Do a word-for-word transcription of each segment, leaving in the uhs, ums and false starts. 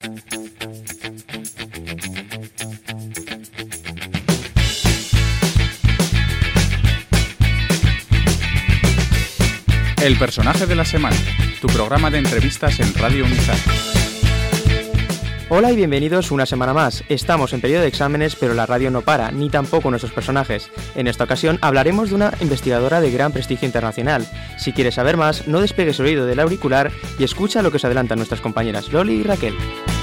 El personaje de la semana, tu programa de entrevistas en Radio Unizar. Hola y bienvenidos una semana más. Estamos en periodo de exámenes, pero la radio no para, ni tampoco nuestros personajes. En esta ocasión hablaremos de una investigadora de gran prestigio internacional. Si quieres saber más, no despegues el oído del auricular y escucha lo que os adelantan nuestras compañeras Loli y Raquel.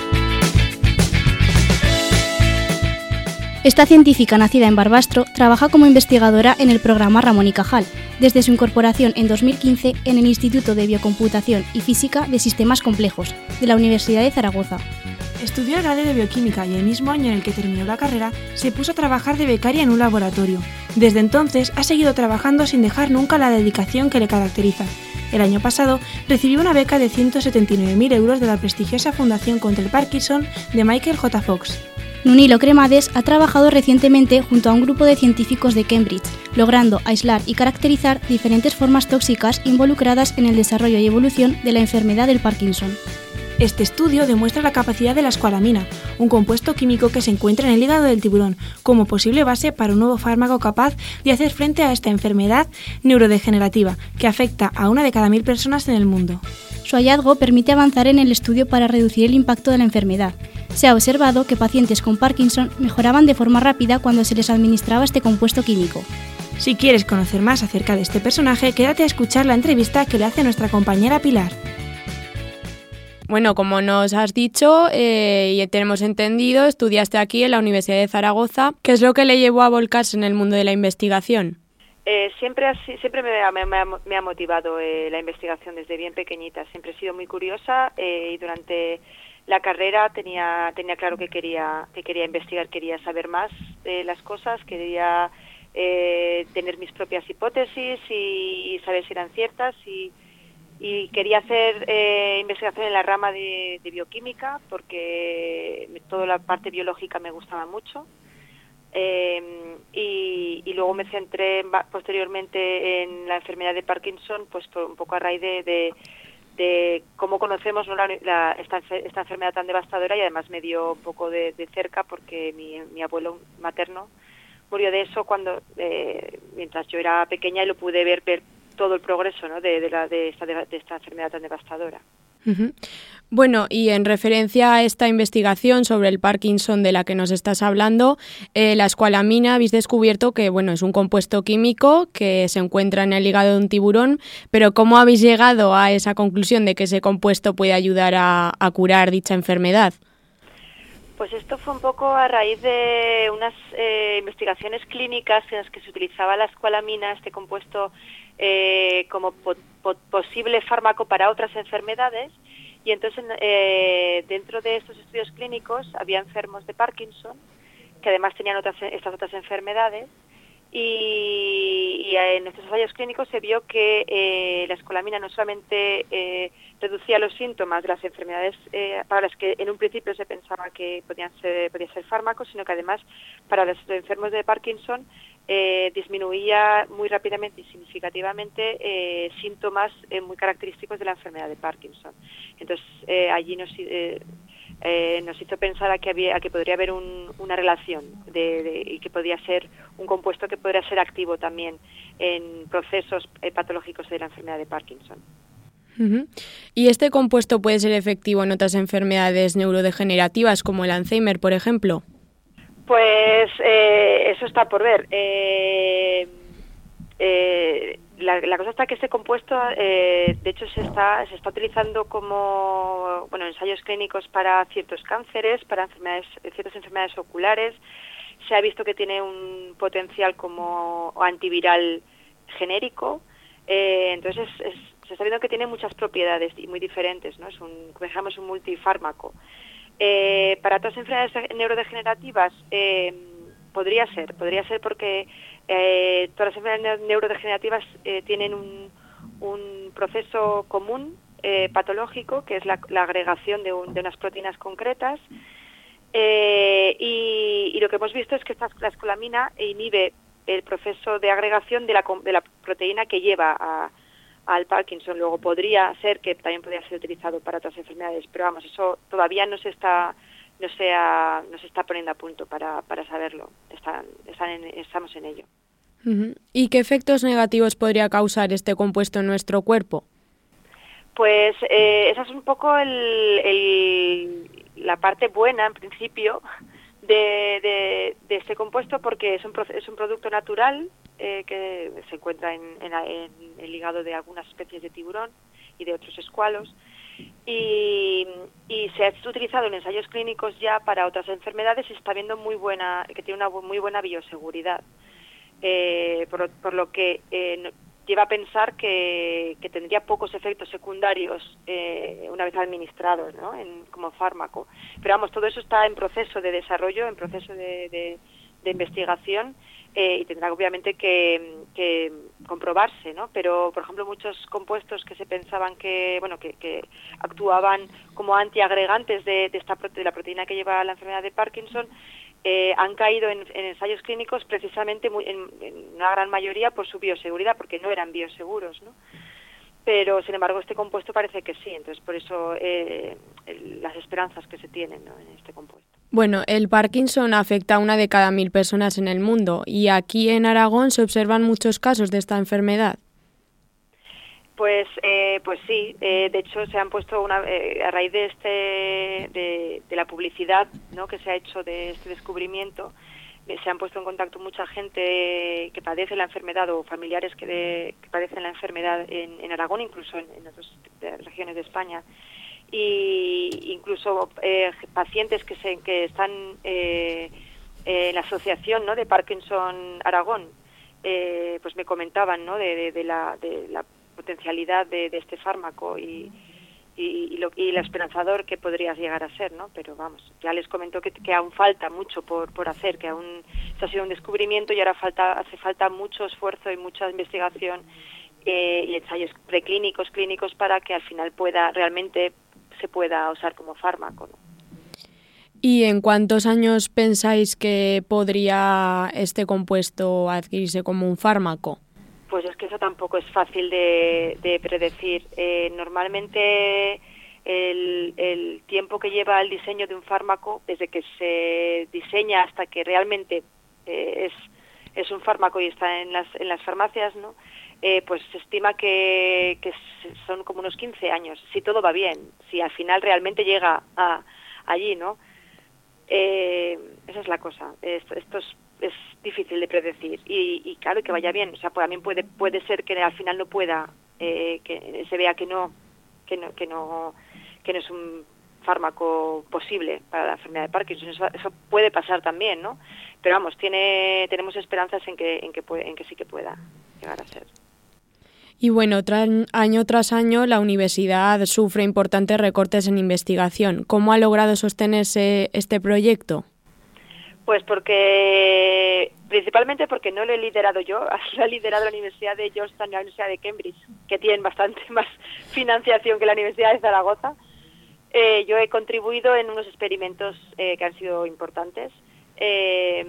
Esta científica nacida en Barbastro trabaja como investigadora en el programa Ramón y Cajal, desde su incorporación en dos mil quince en el Instituto de Biocomputación y Física de Sistemas Complejos de la Universidad de Zaragoza. Estudió el grado de bioquímica y el mismo año en el que terminó la carrera se puso a trabajar de becaria en un laboratorio. Desde entonces ha seguido trabajando sin dejar nunca la dedicación que le caracteriza. El año pasado recibió una beca de ciento setenta y nueve mil euros de la prestigiosa Fundación contra el Parkinson de Michael J. Fox. Nunilo Cremades ha trabajado recientemente junto a un grupo de científicos de Cambridge, logrando aislar y caracterizar diferentes formas tóxicas involucradas en el desarrollo y evolución de la enfermedad del Parkinson. Este estudio demuestra la capacidad de la escolamina, un compuesto químico que se encuentra en el hígado del tiburón, como posible base para un nuevo fármaco capaz de hacer frente a esta enfermedad neurodegenerativa que afecta a una de cada mil personas en el mundo. Su hallazgo permite avanzar en el estudio para reducir el impacto de la enfermedad. Se ha observado que pacientes con Parkinson mejoraban de forma rápida cuando se les administraba este compuesto químico. Si quieres conocer más acerca de este personaje, quédate a escuchar la entrevista que le hace nuestra compañera Pilar. Bueno, como nos has dicho eh, y tenemos entendido, estudiaste aquí en la Universidad de Zaragoza. ¿Qué es lo que le llevó a volcarse en el mundo de la investigación? Eh, siempre ha, siempre me ha, me ha, me ha motivado eh, la investigación desde bien pequeñita. Siempre he sido muy curiosa eh, y durante la carrera tenía tenía claro que quería que quería investigar, quería saber más de las cosas, quería eh, tener mis propias hipótesis y, y saber si eran ciertas y, y quería hacer eh, investigación en la rama de, de bioquímica porque toda la parte biológica me gustaba mucho. Eh, y, y luego me centré posteriormente en la enfermedad de Parkinson, pues por, un poco a raíz de, de, de cómo conocemos, ¿no? la, la, esta, esta enfermedad tan devastadora, y además me dio un poco de, de cerca porque mi, mi abuelo materno murió de eso cuando eh, mientras yo era pequeña y lo pude ver, ver todo el progreso, ¿no? de, de, la, de, esta, de esta enfermedad tan devastadora. Uh-huh. Bueno, y en referencia a esta investigación sobre el Parkinson de la que nos estás hablando, eh, la escualamina, habéis descubierto que bueno, es un compuesto químico que se encuentra en el hígado de un tiburón, pero ¿cómo habéis llegado a esa conclusión de que ese compuesto puede ayudar a, a curar dicha enfermedad? Pues esto fue un poco a raíz de unas eh, investigaciones clínicas en las que se utilizaba la escualamina, este compuesto, eh, como po- po- posible fármaco para otras enfermedades, y entonces eh, dentro de estos estudios clínicos había enfermos de Parkinson que además tenían otras, estas otras enfermedades, y, y en estos ensayos clínicos se vio que eh, la escolamina no solamente eh, reducía los síntomas de las enfermedades eh, para las que en un principio se pensaba que podían ser, podía ser fármacos, sino que además para los enfermos de Parkinson eh, disminuía muy rápidamente y significativamente eh, síntomas eh, muy característicos de la enfermedad de Parkinson. Entonces eh, allí nos... Eh, Eh, nos hizo pensar a que había a que podría haber un, una relación de, de, y que podía ser un compuesto que podría ser activo también en procesos eh, patológicos de la enfermedad de Parkinson. Uh-huh. ¿Y este compuesto puede ser efectivo en otras enfermedades neurodegenerativas como el Alzheimer, por ejemplo? Pues eh, eso está por ver. Eh, eh, La, la cosa está que este compuesto, eh, de hecho, se está se está utilizando como, bueno, ensayos clínicos para ciertos cánceres, para enfermedades, ciertas enfermedades oculares. Se ha visto que tiene un potencial como antiviral genérico. Eh, entonces, es, se está viendo que tiene muchas propiedades muy diferentes, ¿no? Es un, como dijéramos, un multifármaco. Eh, para otras enfermedades neurodegenerativas, eh, podría ser, podría ser porque Eh, todas las enfermedades neurodegenerativas eh, tienen un, un proceso común eh, patológico, que es la, la agregación de, un, de unas proteínas concretas, eh, y, y lo que hemos visto es que esta, la escolamina inhibe el proceso de agregación de la, de la proteína que lleva a, al Parkinson. Luego podría ser que también podría ser utilizado para otras enfermedades, pero vamos, eso todavía no se está no se, ha, no se está poniendo a punto para, para saberlo. Están, están en, estamos en ello. Uh-huh. ¿Y qué efectos negativos podría causar este compuesto en nuestro cuerpo? Pues eh, esa es un poco el, el, la parte buena, en principio, de, de, de este compuesto, porque es un, es un producto natural eh, que se encuentra en, en, en el hígado de algunas especies de tiburón y de otros escualos, y, y se ha utilizado en ensayos clínicos ya para otras enfermedades y está viendo muy buena, que tiene una muy buena bioseguridad, eh, por, por lo que eh, lleva a pensar que, que tendría pocos efectos secundarios eh, una vez administrados, ¿no? En, como fármaco. Pero vamos, todo eso está en proceso de desarrollo, en proceso de, de, de investigación, eh, y tendrá obviamente que, que comprobarse, ¿no? Pero, por ejemplo, muchos compuestos que se pensaban que, bueno, que, que actuaban como antiagregantes de, de, esta, de la proteína que lleva la enfermedad de Parkinson, Eh, han caído en, en ensayos clínicos precisamente muy, en, en una gran mayoría por su bioseguridad, porque no eran bioseguros, ¿no? Pero, sin embargo, este compuesto parece que sí, entonces por eso eh, el, las esperanzas que se tienen, ¿no?, en este compuesto. Bueno, el Parkinson afecta a una de cada mil personas en el mundo y aquí en Aragón se observan muchos casos de esta enfermedad. Pues, eh, pues sí, eh, de hecho se han puesto una, eh, a raíz de este, de, de la publicidad, ¿no?, que se ha hecho de este descubrimiento, eh, se han puesto en contacto mucha gente que padece la enfermedad o familiares que, de, que padecen la enfermedad en, en Aragón, incluso en, en otras regiones de España, y incluso eh, pacientes que se que están eh, en la asociación, ¿no?, de Parkinson Aragón, eh, pues me comentaban, ¿no?, de, de, de la de la potencialidad de, de este fármaco y, y, y, lo, y lo esperanzador que podría llegar a ser, ¿no? Pero vamos, ya les comento que, que aún falta mucho por, por hacer, que aún esto ha sido un descubrimiento y ahora falta hace falta mucho esfuerzo y mucha investigación eh, y ensayos preclínicos, clínicos, para que al final pueda realmente se pueda usar como fármaco, ¿no? ¿Y en cuántos años pensáis que podría este compuesto adquirirse como un fármaco? Pues es que eso tampoco es fácil de, de predecir. Eh, normalmente el, el tiempo que lleva el diseño de un fármaco, desde que se diseña hasta que realmente eh, es, es un fármaco y está en las, en las farmacias, ¿no?, eh, pues se estima que, que son como unos quince años, si todo va bien, si al final realmente llega a, allí, ¿no? Eh, esa es la cosa. Esto, esto es es difícil de predecir y, y claro, que vaya bien, o sea, pues también puede puede ser que al final no pueda, eh, que se vea que no que no que no que no es un fármaco posible para la enfermedad de Parkinson. Eso, eso puede pasar también, ¿no? Pero vamos, tiene tenemos esperanzas en que en que puede, en que sí que pueda llegar a ser. Y bueno, tras, año tras año la universidad sufre importantes recortes en investigación. ¿Cómo ha logrado sostenerse este proyecto? Pues porque, principalmente porque no lo he liderado yo, lo ha liderado la Universidad de Georgetown y la Universidad de Cambridge, que tienen bastante más financiación que la Universidad de Zaragoza. Eh, yo he contribuido en unos experimentos eh, que han sido importantes, eh,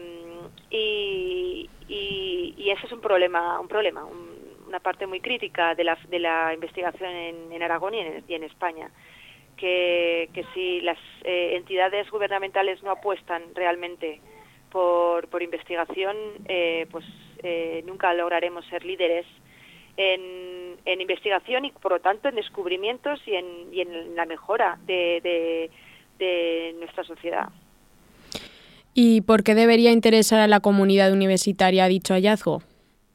y, y, y ese es un problema, un problema, un, una parte muy crítica de la, de la investigación en, en Aragón y en, y en España. Que, que si las eh, entidades gubernamentales no apuestan realmente por, por investigación, eh, pues eh, nunca lograremos ser líderes en, en investigación y, por lo tanto, en descubrimientos y en, y en la mejora de, de, de nuestra sociedad. ¿Y por qué debería interesar a la comunidad universitaria dicho hallazgo?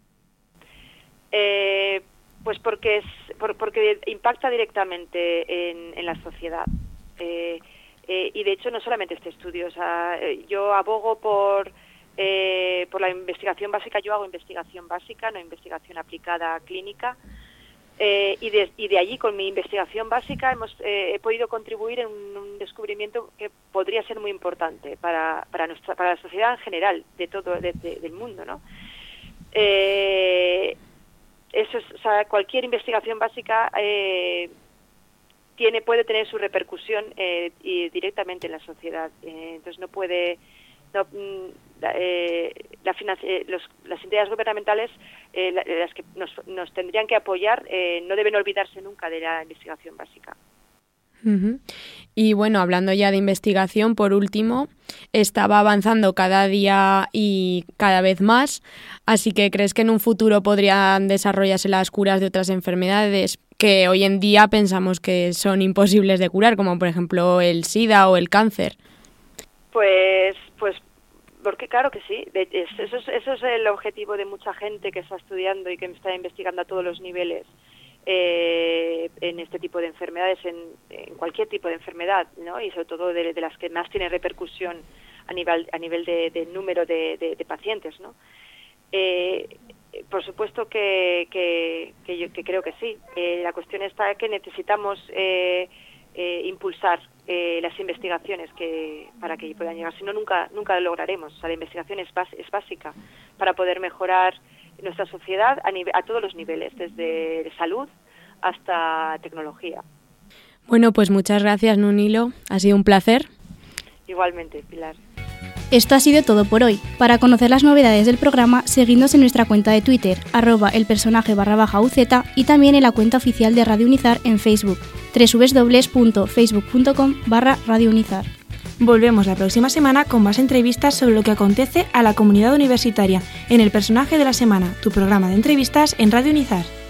Eh, pues porque es por, porque impacta directamente en, en la sociedad, eh, eh, y de hecho no solamente este estudio, o sea, yo abogo por eh, por la investigación básica. Yo hago investigación básica, no investigación aplicada clínica, eh, y, de, y de allí con mi investigación básica hemos eh, he podido contribuir en un, un descubrimiento que podría ser muy importante para para nuestra para la sociedad en general de todo de, de, del mundo, ¿no? Eh, Eso es, o sea, cualquier investigación básica eh, tiene puede tener su repercusión eh, y directamente en la sociedad. Eh, entonces no puede, no, eh, la financi- los, las entidades gubernamentales, eh, las que nos, nos tendrían que apoyar, eh, no deben olvidarse nunca de la investigación básica. Uh-huh. Y bueno, hablando ya de investigación, por último, estaba avanzando cada día y cada vez más, así que ¿crees que en un futuro podrían desarrollarse las curas de otras enfermedades que hoy en día pensamos que son imposibles de curar, como por ejemplo el SIDA o el cáncer? Pues, pues, porque claro que sí. De, eso, es, eso es el objetivo de mucha gente que está estudiando y que está investigando a todos los niveles eh, en este tipo de enfermedades, en, en cualquier tipo de enfermedad, ¿no? Y sobre todo de, de las que más tienen repercusión a nivel, a nivel de, de número de, de, de pacientes, ¿no? Eh, por supuesto que, que, que yo que creo que sí. Eh, la cuestión está que necesitamos eh, eh, impulsar eh, las investigaciones que para que puedan llegar. Si no, nunca nunca lo lograremos. O sea, la investigación es, bas, es básica para poder mejorar nuestra sociedad a, nive- a todos los niveles, desde salud hasta tecnología. Bueno, pues muchas gracias, Nunilo. Ha sido un placer. Igualmente, Pilar. Esto ha sido todo por hoy. Para conocer las novedades del programa, seguidnos en nuestra cuenta de Twitter, arroba el personaje barra baja UZ, y también en la cuenta oficial de Radio Unizar en Facebook, doble u doble u doble u punto facebook punto com barra Radio Unizar. Volvemos la próxima semana con más entrevistas sobre lo que acontece a la comunidad universitaria en El Personaje de la Semana, tu programa de entrevistas en Radio Unizar.